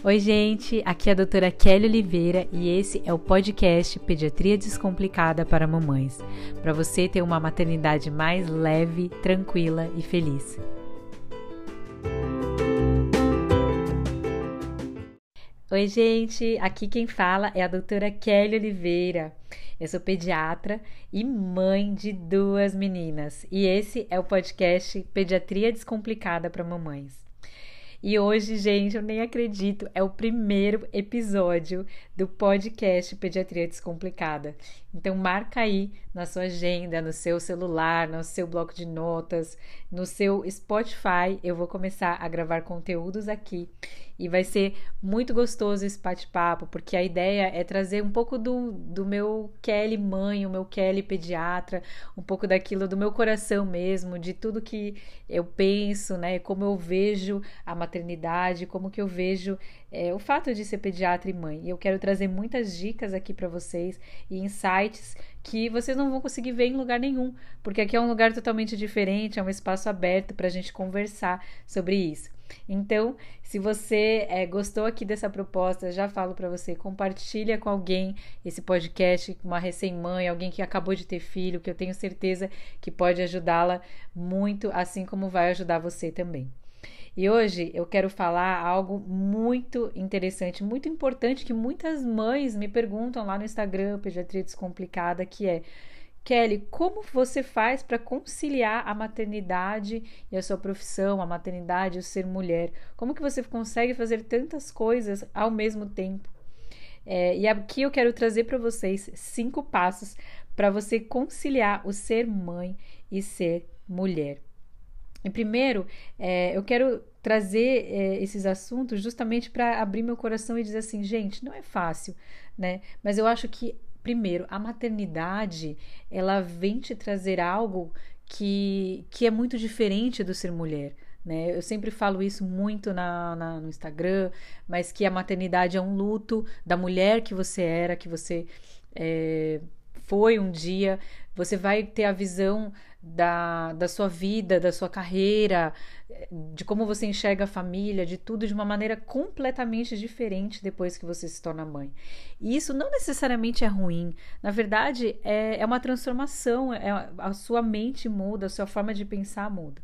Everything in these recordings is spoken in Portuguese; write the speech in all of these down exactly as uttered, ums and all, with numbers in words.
Oi, gente, aqui é a doutora Kelly Oliveira e esse é o podcast Pediatria Descomplicada para Mamães, para você ter uma maternidade mais leve, tranquila e feliz. Oi, gente, aqui quem fala é a doutora Kelly Oliveira. Eu sou pediatra e mãe de duas meninas e esse é o podcast Pediatria Descomplicada para Mamães. E hoje, gente, eu nem acredito, é o primeiro episódio do podcast Pediatria Descomplicada. Então marca aí na sua agenda, no seu celular, no seu bloco de notas, no seu Spotify. Eu vou começar a gravar conteúdos aqui e vai ser muito gostoso esse bate-papo, porque a ideia é trazer um pouco do, do meu Kelly mãe, o meu Kelly pediatra, um pouco daquilo do meu coração mesmo, de tudo que eu penso, né, como eu vejo a maternidade, como que eu vejo é, o fato de ser pediatra e mãe. E eu quero trazer muitas dicas aqui para vocês e insights que vocês não vão conseguir ver em lugar nenhum, porque aqui é um lugar totalmente diferente, é um espaço aberto para a gente conversar sobre isso. Então, se você é, gostou aqui dessa proposta, já falo para você, compartilha com alguém esse podcast, uma recém-mãe, alguém que acabou de ter filho, que eu tenho certeza que pode ajudá-la muito, assim como vai ajudar você também. E hoje eu quero falar algo muito interessante, muito importante, que muitas mães me perguntam lá no Instagram, Pediatria Descomplicada, que é: Kelly, como você faz para conciliar a maternidade e a sua profissão, a maternidade e o ser mulher? Como que você consegue fazer tantas coisas ao mesmo tempo? É, e aqui eu quero trazer para vocês cinco passos para você conciliar o ser mãe e ser mulher. E primeiro, é, eu quero trazer é, esses assuntos justamente para abrir meu coração e dizer assim, gente, não é fácil, né? Mas eu acho que primeiro, a maternidade, ela vem te trazer algo que, que é muito diferente do ser mulher, né? Eu sempre falo isso muito na, na, no Instagram, mas que a maternidade é um luto da mulher que você era, que você é, foi um dia. Você vai ter a visão da, da sua vida, da sua carreira, de como você enxerga a família, de tudo de uma maneira completamente diferente depois que você se torna mãe. E isso não necessariamente é ruim. Na verdade, é, é uma transformação, é, a sua mente muda, a sua forma de pensar muda.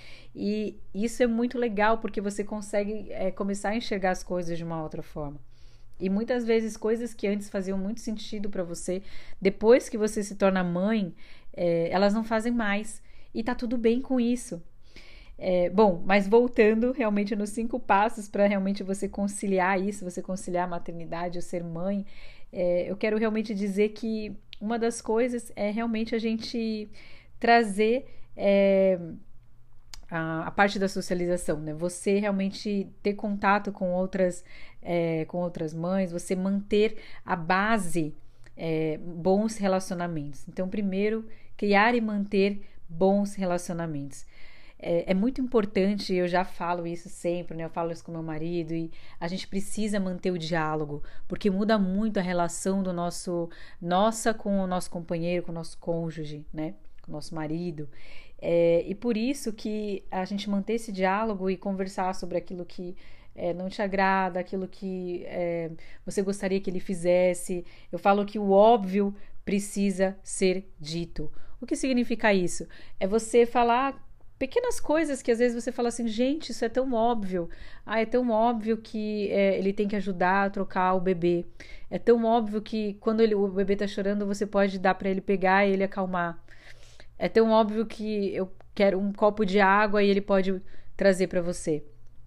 E isso é muito legal porque você consegue é, começar a enxergar as coisas de uma outra forma. E muitas vezes coisas que antes faziam muito sentido para você, depois que você se torna mãe, é, elas não fazem mais. E tá tudo bem com isso. É, bom, mas voltando realmente nos cinco passos para realmente você conciliar isso, você conciliar a maternidade, o ser mãe, é, eu quero realmente dizer que uma das coisas é realmente a gente trazer é, a, a parte da socialização, né? Você realmente ter contato com outras, é, com outras mães, você manter a base, é, bons relacionamentos. Então, primeiro, criar e manter bons relacionamentos. É, é muito importante, eu já falo isso sempre, né? Eu falo isso com meu marido, e a gente precisa manter o diálogo, porque muda muito a relação do nosso, nossa com o nosso companheiro, com o nosso cônjuge, né? Com o nosso marido. É, e por isso que a gente manter esse diálogo e conversar sobre aquilo que é, não te agrada, aquilo que é, você gostaria que ele fizesse. Eu falo que o óbvio precisa ser dito. O que significa isso? É você falar pequenas coisas que às vezes você fala assim, gente, isso é tão óbvio. Ah, é tão óbvio que é, ele tem que ajudar a trocar o bebê. É tão óbvio que quando ele, o bebê tá chorando, você pode dar para ele pegar e ele acalmar. É tão óbvio que eu quero um copo de água e ele pode trazer para você.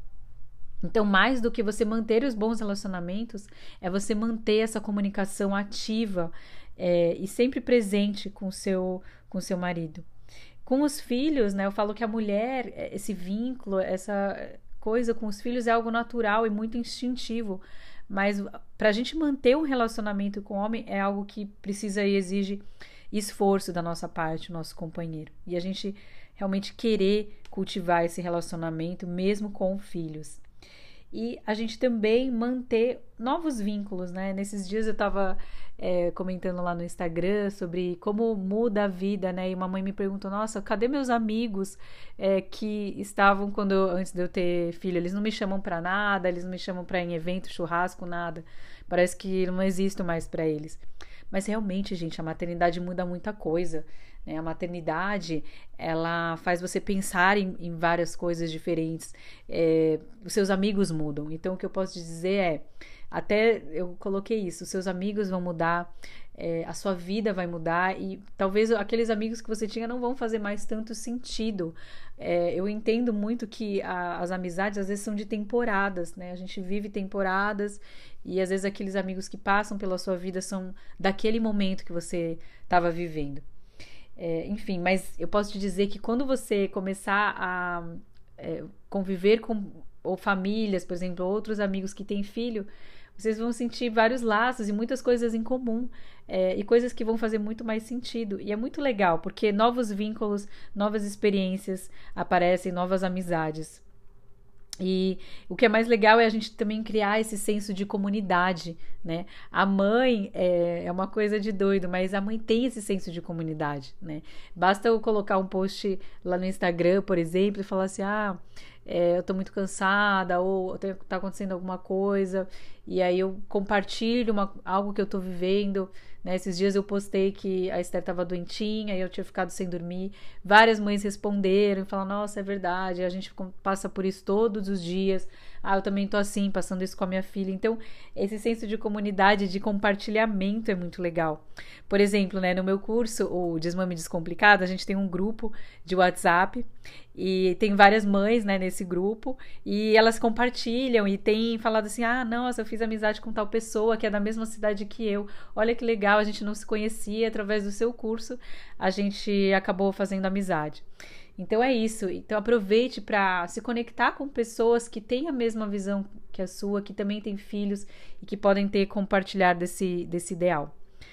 Então, mais do que você manter os bons relacionamentos, é você manter essa comunicação ativa é, e sempre presente com o seu, com o seu marido. Com os filhos, né? Eu falo que a mulher, esse vínculo, essa coisa com os filhos é algo natural e muito instintivo, mas para a gente manter um relacionamento com o homem é algo que precisa e exige esforço da nossa parte, nosso companheiro. E a gente realmente querer cultivar esse relacionamento mesmo com filhos. e a gente também manter novos vínculos, né? Nesses dias eu tava é, comentando lá no Instagram sobre como muda a vida, né? E uma mãe me perguntou, nossa, cadê meus amigos é, que estavam quando eu, antes de eu ter filho? Eles não me chamam pra nada, eles não me chamam pra ir em evento, churrasco, nada. Parece que não existo mais pra eles. Mas realmente, gente, a maternidade muda muita coisa, né? A maternidade, ela faz você pensar em, em várias coisas diferentes. É, os seus amigos mudam. Então, o que eu posso te dizer é, até eu coloquei isso, os seus amigos vão mudar, é, a sua vida vai mudar e talvez aqueles amigos que você tinha não vão fazer mais tanto sentido. É, eu entendo muito que a, as amizades às vezes são de temporadas, né? A gente vive temporadas e às vezes aqueles amigos que passam pela sua vida são daquele momento que você estava vivendo. É, enfim, mas eu posso te dizer que quando você começar a é, conviver com ou famílias, por exemplo, outros amigos que têm filho, vocês vão sentir vários laços e muitas coisas em comum, é, e coisas que vão fazer muito mais sentido. E é muito legal, porque novos vínculos, novas experiências aparecem, novas amizades. E o que é mais legal é a gente também criar esse senso de comunidade, né? A mãe é, é uma coisa de doido, mas a mãe tem esse senso de comunidade, né? Basta eu colocar um post lá no Instagram, por exemplo, e falar assim, ah, é, eu tô muito cansada, ou tá acontecendo alguma coisa, e aí eu compartilho uma, algo que eu tô vivendo, né? Esses dias eu postei que a Esther tava doentinha e eu tinha ficado sem dormir. Várias mães responderam e falaram, nossa, é verdade, a gente passa por isso todos os dias. Ah, eu também tô assim, passando isso com a minha filha. Então, esse senso de comunidade, de compartilhamento é muito legal. Por exemplo, né, no meu curso, o Desmame Descomplicado, a gente tem um grupo de WhatsApp e tem várias mães, né, nesse grupo, e elas compartilham e tem falado assim, ah, nossa, eu fiz amizade com tal pessoa que é da mesma cidade que eu. Olha que legal, a gente não se conhecia, através do seu curso a gente acabou fazendo amizade. Então é isso, então aproveite para se conectar com pessoas que têm a mesma visão que a sua, que também têm filhos e que podem ter compartilhar desse, desse ideal.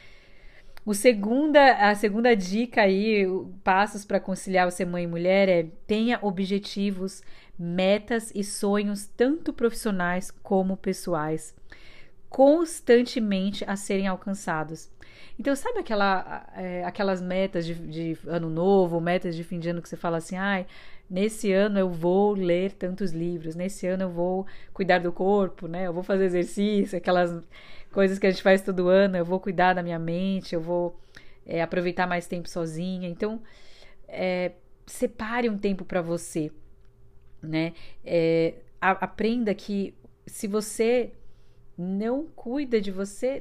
O segunda, a segunda dica aí, passos para conciliar o ser mãe e mulher é tenha objetivos, metas e sonhos tanto profissionais como pessoais, constantemente a serem alcançados. Então, sabe aquela, é, aquelas metas de, de ano novo, metas de fim de ano que você fala assim, ai, nesse ano eu vou ler tantos livros, nesse ano eu vou cuidar do corpo, né? Eu vou fazer exercício, aquelas coisas que a gente faz todo ano, eu vou cuidar da minha mente, eu vou é, aproveitar mais tempo sozinha. Então, é, separe um tempo para você, né? É, a, aprenda que se você não cuida de você,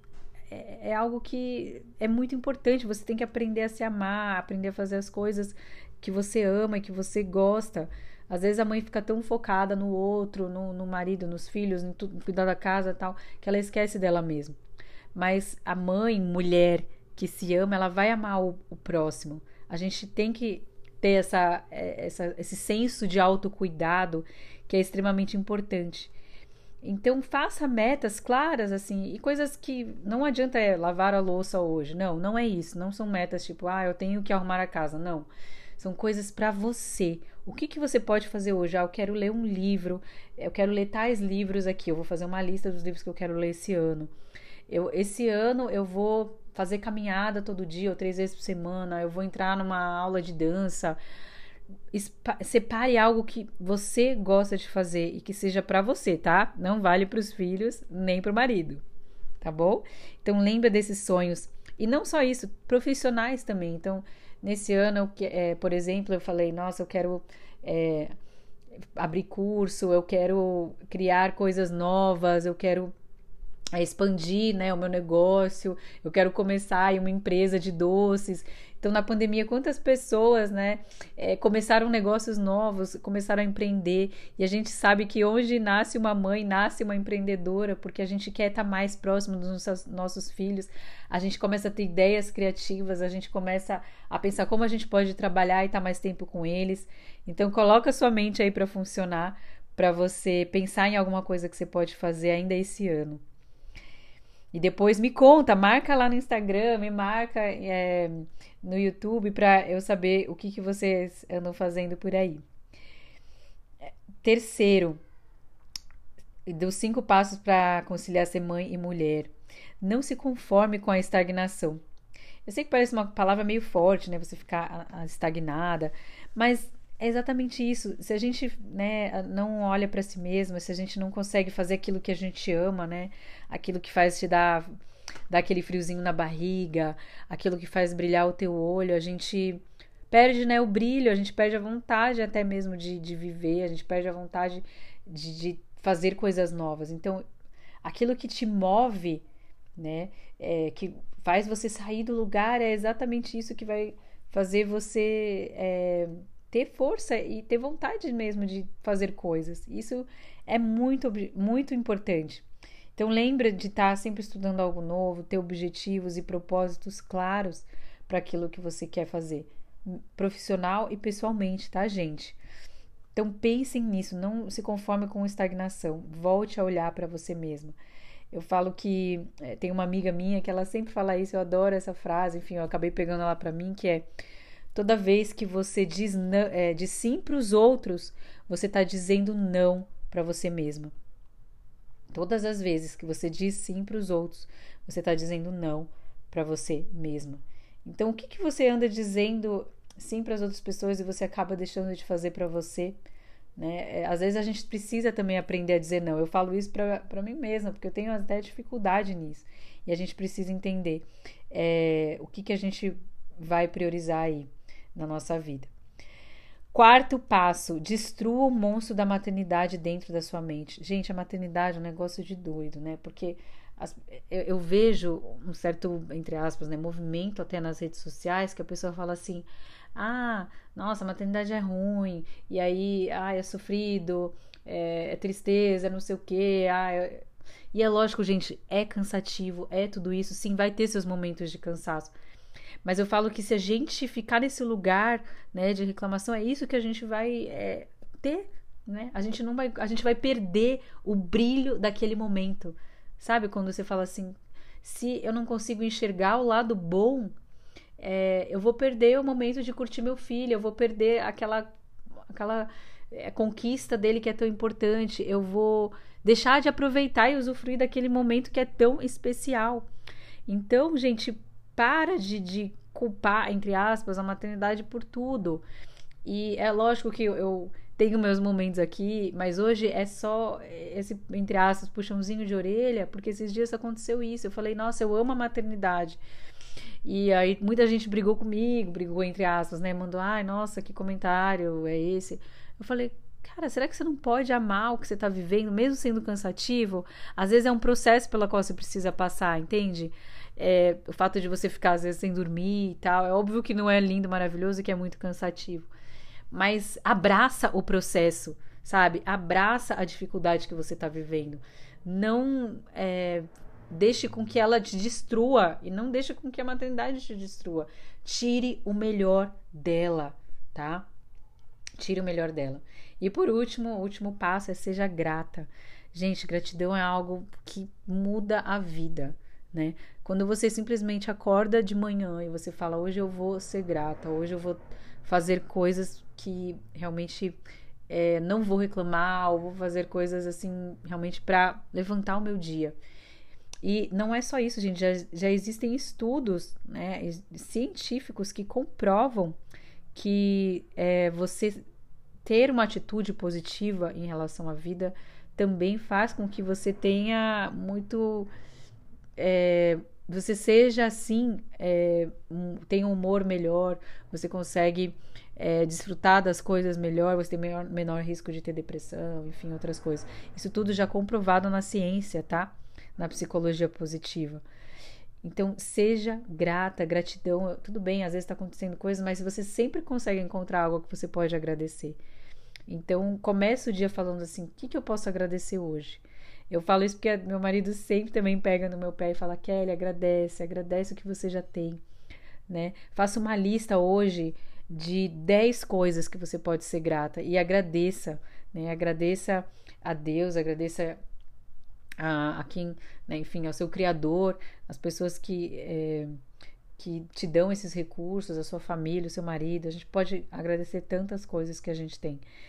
é, é algo que é muito importante. Você tem que aprender a se amar, aprender a fazer as coisas que você ama e que você gosta. Às vezes a mãe fica tão focada no outro, no, no marido, nos filhos, no, no cuidar da casa e tal, que ela esquece dela mesma. Mas a mãe, mulher que se ama, ela vai amar o, o próximo. A gente tem que ter essa, essa, esse senso de autocuidado que é extremamente importante. Então faça metas claras assim, e coisas que não adianta é lavar a louça hoje. Não, não é isso. Não são metas tipo, ah, eu tenho que arrumar a casa. Não. São coisas para você. O que, que você pode fazer hoje? Ah, eu quero ler um livro, eu quero ler tais livros aqui, eu vou fazer uma lista dos livros que eu quero ler esse ano. Eu, esse ano eu vou fazer caminhada todo dia, ou três vezes por semana, eu vou entrar numa aula de dança. Separe algo que você gosta de fazer e que seja para você, tá? Não vale para os filhos nem para o marido, tá bom? Então lembra desses sonhos. E não só isso, profissionais também. Então, nesse ano, eu, é, por exemplo, eu falei, nossa, eu quero é, abrir curso, eu quero criar coisas novas, eu quero é, expandir, né, o meu negócio, eu quero começar uma empresa de doces. Então, na pandemia, quantas pessoas, né, é, começaram negócios novos, começaram a empreender, e a gente sabe que onde nasce uma mãe, nasce uma empreendedora, porque a gente quer estar mais próximo dos nossos, nossos filhos, a gente começa a ter ideias criativas, a gente começa a pensar como a gente pode trabalhar e estar mais tempo com eles. Então, coloca a sua mente aí para funcionar, para você pensar em alguma coisa que você pode fazer ainda esse ano. E depois me conta, marca lá no Instagram, me marca é, no YouTube para eu saber o que, que vocês andam fazendo por aí. Terceiro, dos cinco passos para conciliar ser mãe e mulher. Não se conforme com a estagnação. Eu sei que parece uma palavra meio forte, né? Você ficar estagnada, mas é exatamente isso. Se a gente, né, não olha para si mesma, se a gente não consegue fazer aquilo que a gente ama, né? Aquilo que faz te dar, dar aquele friozinho na barriga, aquilo que faz brilhar o teu olho, a gente perde, né, o brilho, a gente perde a vontade até mesmo de, de viver, a gente perde a vontade de, de fazer coisas novas. Então, aquilo que te move, né, é, que faz você sair do lugar, é exatamente isso que vai fazer você é, ter força e ter vontade mesmo de fazer coisas. Isso é muito, muito importante. Então lembra de estar sempre estudando algo novo, ter objetivos e propósitos claros para aquilo que você quer fazer, profissional e pessoalmente, tá, gente? Então pensem nisso, não se conforme com estagnação, volte a olhar para você mesma. Eu falo que é, tem uma amiga minha que ela sempre fala isso, eu adoro essa frase, enfim, eu acabei pegando ela para mim, que é: toda vez que você diz, não, é, diz sim para os outros, você está dizendo não para você mesma. Todas as vezes que você diz sim para os outros, você está dizendo não para você mesma. Então, o que, que você anda dizendo sim para as outras pessoas e você acaba deixando de fazer para você? Né? Às vezes a gente precisa também aprender a dizer não. Eu falo isso para mim mesma, porque eu tenho até dificuldade nisso. E a gente precisa entender é, o que, que a gente vai priorizar aí na nossa vida. Quarto passo, destrua o monstro da maternidade dentro da sua mente. Gente, a maternidade é um negócio de doido, né? Porque as, eu, eu vejo um certo, entre aspas, né, movimento até nas redes sociais, que a pessoa fala assim: ah, nossa, a maternidade é ruim, e aí, ah, é sofrido, é, é tristeza, não sei o quê, ah, é... E é lógico, gente, é cansativo, é tudo isso, sim, vai ter seus momentos de cansaço. Mas eu falo que se a gente ficar nesse lugar, né, de reclamação, é isso que a gente vai é, ter, né? A gente não vai, a gente vai perder o brilho daquele momento. Sabe quando você fala assim: se eu não consigo enxergar o lado bom, é, eu vou perder o momento de curtir meu filho, eu vou perder aquela, aquela é, conquista dele que é tão importante, eu vou deixar de aproveitar e usufruir daquele momento que é tão especial. Então, gente, para de, de culpar, entre aspas, a maternidade por tudo. E é lógico que eu, eu tenho meus momentos aqui, mas hoje é só esse, entre aspas, puxãozinho de orelha, porque esses dias aconteceu isso. Eu falei: nossa, eu amo a maternidade. E aí muita gente brigou comigo, brigou entre aspas, né? Mandou: ai, nossa, que comentário é esse? Eu falei: cara, será que você não pode amar o que você tá vivendo, mesmo sendo cansativo? Às vezes é um processo pelo qual você precisa passar, entende? É, o fato de você ficar às vezes sem dormir e tal, é óbvio que não é lindo, maravilhoso e que é muito cansativo. Mas abraça o processo, sabe? Abraça a dificuldade que você tá vivendo. Não é, deixe com que ela te destrua e não deixe com que a maternidade te destrua. Tire o melhor dela, tá? Tire o melhor dela. E por último, o último passo é: seja grata. Gente, gratidão é algo que muda a vida, né? Quando você simplesmente acorda de manhã e você fala: hoje eu vou ser grata, hoje eu vou fazer coisas que realmente é, não vou reclamar, ou vou fazer coisas assim realmente para levantar o meu dia. E não é só isso, gente, já, já existem estudos, né, científicos que comprovam que é, você ter uma atitude positiva em relação à vida também faz com que você tenha muito... É, você seja assim, é, um, tem um humor melhor, você consegue é, desfrutar das coisas melhor, você tem menor, menor risco de ter depressão, enfim, outras coisas. Isso tudo já comprovado na ciência, tá? Na psicologia positiva. Então, seja grata, gratidão. Tudo bem, às vezes está acontecendo coisas, mas você sempre consegue encontrar algo que você pode agradecer. Então, comece o dia falando assim: o que, que eu posso agradecer hoje? Eu falo isso porque meu marido sempre também pega no meu pé e fala: Kelly, agradece, agradece o que você já tem, né? Faça uma lista hoje de dez coisas que você pode ser grata e agradeça, né? Agradeça a Deus, agradeça a, a quem, né? Enfim, ao seu Criador, as pessoas que, é, que te dão esses recursos, a sua família, o seu marido. A gente pode agradecer tantas coisas que a gente tem.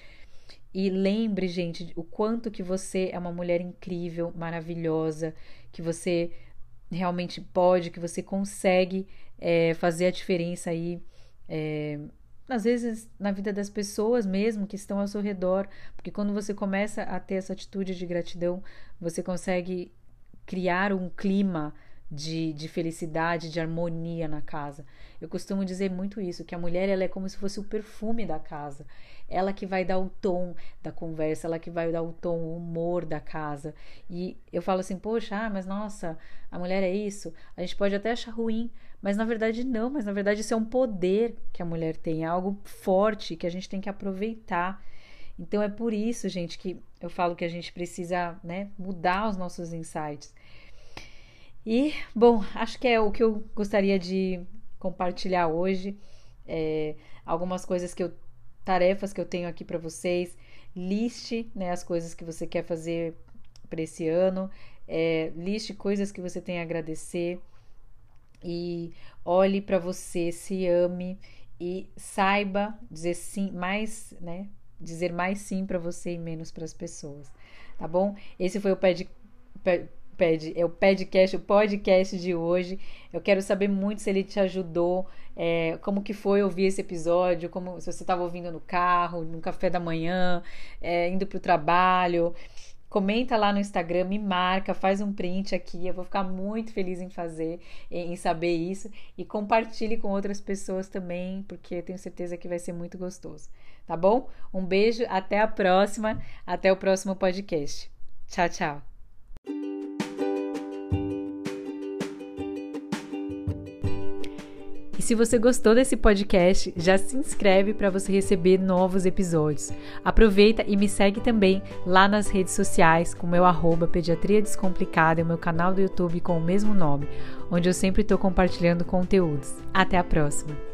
E lembre, gente, o quanto que você é uma mulher incrível, maravilhosa, que você realmente pode, que você consegue é, fazer a diferença aí, é, às vezes na vida das pessoas mesmo que estão ao seu redor, porque quando você começa a ter essa atitude de gratidão, você consegue criar um clima de, de felicidade, de harmonia na casa. Eu costumo dizer muito isso, que a mulher ela é como se fosse o perfume da casa. Ela que vai dar o tom da conversa, ela que vai dar o tom, o humor da casa. E eu falo assim, poxa, ah, mas nossa, a mulher é isso. A gente pode até achar ruim, mas na verdade não, mas na verdade isso é um poder que a mulher tem, é algo forte que a gente tem que aproveitar. Então é por isso, gente, que eu falo que a gente precisa, né, mudar os nossos insights. E, bom, acho que é o que eu gostaria de compartilhar hoje. É, algumas coisas que eu, tarefas que eu tenho aqui para vocês. Liste, né, as coisas que você quer fazer para esse ano. É, liste coisas que você tem a agradecer. E olhe para você, se ame e saiba dizer sim, mais, né? Dizer mais sim para você e menos para as pessoas, tá bom? Esse foi o ped, ped, ped, é o podcast, o podcast de hoje. Eu quero saber muito se ele te ajudou, é, como que foi ouvir esse episódio, como se você estava ouvindo no carro, no café da manhã, é, indo para o trabalho. Comenta lá no Instagram, me marca, faz um print aqui, eu vou ficar muito feliz em fazer, em saber isso, e compartilhe com outras pessoas também, porque eu tenho certeza que vai ser muito gostoso, tá bom? Um beijo, até a próxima, até o próximo podcast. Tchau, tchau! E se você gostou desse podcast, já se inscreve para você receber novos episódios. Aproveita e me segue também lá nas redes sociais com o meu arroba Pediatria Descomplicada e o meu canal do YouTube com o mesmo nome, onde eu sempre estou compartilhando conteúdos. Até a próxima!